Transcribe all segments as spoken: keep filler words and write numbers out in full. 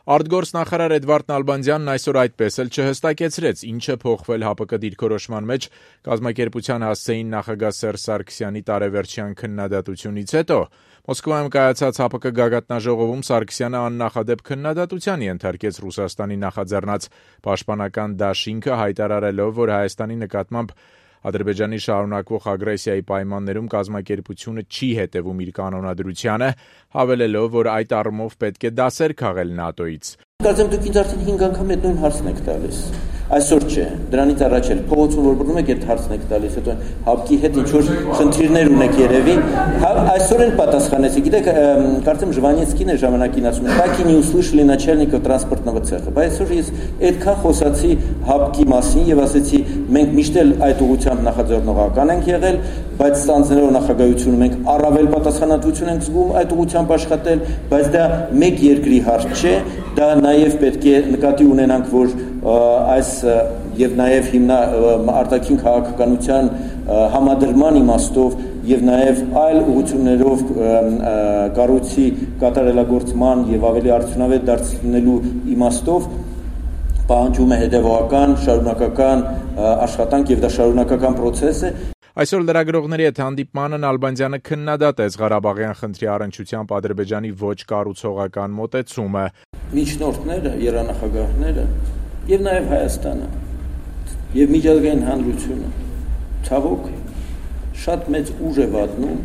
Արտգործնախարար Էդվարդ Նալբանդյանն այսօր այդպես էլ չհստակեցրեց, ինչ է փոխվել ՀԱՊԿ դիրքորոշման մեջ կազմակերպության հասցեին նախագահ Սերժ Սարգսյանի տարեվերջյան քննադատությունից հետո։ Մոսկվայում կայացած ՀԱՊԿ գագաթնաժողովում Սարգսյանը աննախադեպ քննադատության ենթարկեց Ռուսաստանի նախաձեռնած պաշտպանական դաշինքը, հայտարարելով, որ Հայաստանի նկատմամբ Ադրբեջանի շարունակվող ագրեսիայի պայմաններում կազմակերպությունը չի հետևում իր կանոնադրությանը, հավելելով, որ այդ առումով պետք է դասեր քաղել ՆԱՏՕ-ից։ Կարծեմ դուք ինձ արդեն հինգ անգամ այդ նույն հարցն եք տալիս։ Այսօր չէ, դրանից առաջ էլ փողոցում որ բռնում եք այդ հարցն եք տալիս, հետո ՀԱՊԿ-ի հետ ինչ որ խնդիրներ ունեք երևի, այսօր էլ պատասխանեցի։ Գիտեք, կարծեմ Ժվանեցկին է ժամանակին ասում, «Так и не услышали начальника транспортного цеха»։ Բայց այսօր ես այդքան խոսացի ՀԱՊԿ-ի մասին եւ ասեցի, մենք միշտ էլ այդ ուղղությամբ նախաձեռնողական ենք եղել, բայց ստանձնելով նախագահությունը մենք առավել պատասխանատվություն ենք զգում այդ ուղղությամբ աշխատել, բայց դա մեկ երկրի հարց չէ, դա նաեւ պետք է նկատի ունենանք, որ այս եւ նաեւ հիմնա արտաքին քաղաքականության համադրման իմաստով եւ նաեւ այլ ուղղություններով կառույցի կատարելագործման եւ ավելի արդյունավետ դարձնելու իմաստով պահանջում է հետեւողական, շարունակական աշխատանք եւ դա շարունակական process է։ Այսօր լրագրողների հետ հանդիպմանը Նալբանդյանը քննադատեց Ղարաբաղյան խնդրի առնչությամբ Ադրբեջանի ոչ կառուցողական մոտեցումը։ Միջնորդները, երանախագահները եւ նաեւ Հայաստանը եւ միջազգային հանրությունը ցավոք շատ մեծ ուժ է վատնում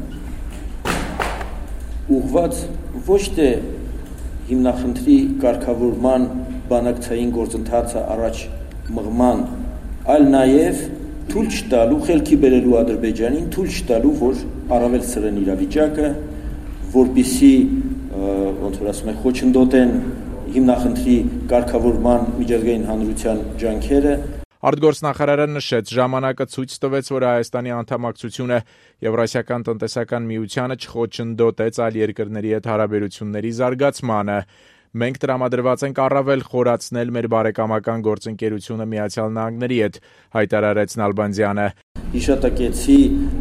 ուղղված ոչ թե հիմնախնդրի կարգավորման բանակցային գործընթացը առաջ մղման, այլ նաեւ թույլ չտալու խելքի բերելու Ադրբեջանին, թույլ չտալու, որ առավել սրեն իրավիճակը, որպիսի ոնց որ ասում են խոչընդոտեն հիմնախնդրի կարգավորման միջազգային հանրության ջանքերը։ Արտգործնախարարը նշեց, ժամանակը ցույց տվեց, որ Հայաստանի անդամակցությունը Եվրասիական տնտեսական միությանը չխոչընդոտեց այլ երկրների հետ հարաբերությունների զարգացմանը։ Մենք տրամադրված ենք առավել խորացնել մեր բարեկամական գործընկերությունը Միացյալ Նահանգների հետ, հայտարարեց Նալբանդյանը։ Հիշատակեցի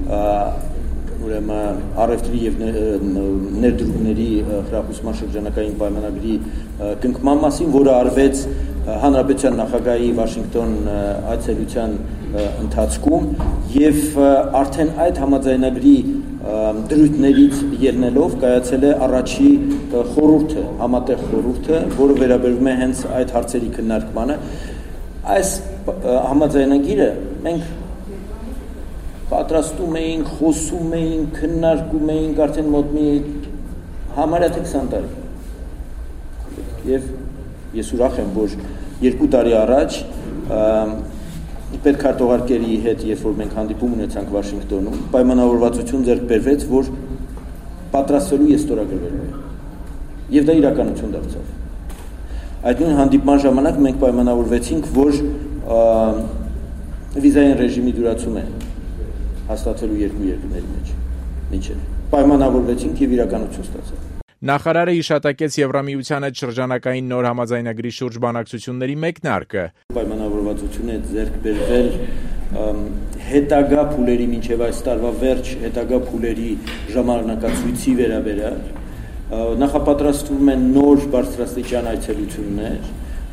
ուրեմն առևտրի եւ ներդրումների խրախուսման շրջանակային պայմանագրի կնքման մասին, որը արվեց Հանրապետության նախագահի Վաշինգտոն այցելության ընթացքում եւ արդեն այդ համաձայնագրի դրույթներից ելնելով կայացել է առաջի խորհուրդը, համատեղ խորհուրդը, որը վերաբերում է հենց այդ հարցերի քննարկմանը։ Այս համաձայնագիրը մենք պատրաստում էինք, խոսում էինք, քննարկում էինք արդեն մոտ մի համարյա թե քսան տարի։ Եվ ես ուրախ եմ, որ երկու տարի առաջ պետքարտուղարկերի հետ, երբ որ մենք հանդիպում ունեցանք Վաշինգտոնում, պայմանավորվածություն ձեռք բերվեց, որ պատրաստվելու է ստորագրվելու է։ Եվ դա իրականություն դարձավ։ Այդ նույն հանդիպման ժամանակ մենք պայմանավորվեցինք, որ վիզային ռեժիմի դյուրացում է հաստատվելու երկու երկրների մեջ։ Մինչև պայմանավորվեցինք եւ իրականություն ստացավ։ Նախարարը հիշատակեց Եվրամիության հետ շրջանակային նոր համաձայնագրի շուրջ բանակցությունների մեկնարկը։ Պայմանավորվածություն է ձեռք բերվել հետագա փուլերի մինչև այս տարվա վերջ հետագա փուլերի ժամանակացույցի վերաբերյալ նախապատրաստվում են նոր բարձրաստիճան այցելություններ,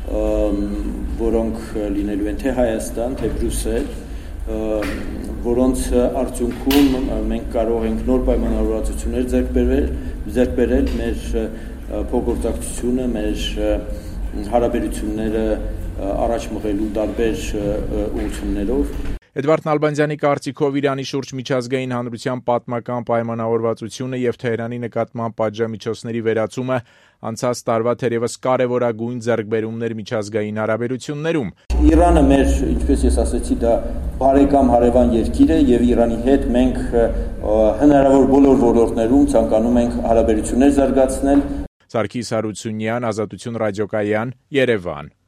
որոնք լինելու են թե Հայաստան, թե Բրյուսել, որոնց արդյունքում մենք կարող ենք նոր պայմանավորվածություններ ձեռք բերել, ձեռք բերել մեր փոխգործակցությունը, մեր հարաբերությունները առաջ մղելու տարբեր ուղղություններով։ Էդվարդ Նալբանդյանի կարծիքով Իրանի շուրջ միջազգային հանրության պատմական պայմանավորվածությունը եւ Թեհրանի նկատմամբ պատժամիջոցների վերացումը անցած տարվա թերևս կարևորագույն ձեռքբերումներ միջազգային հարաբերություններում։ Իրանը մեր, ինչպես ես ասացի, դա բարեկամ հարևան երկիր է եւ Իրանի հետ մենք հնարավոր բոլոր ոլորտներում ցանկանում ենք հարաբերություններ զարգացնել։ Սարգիս Հարությունյան, Ազատություն ռադիոկայան, Երևան։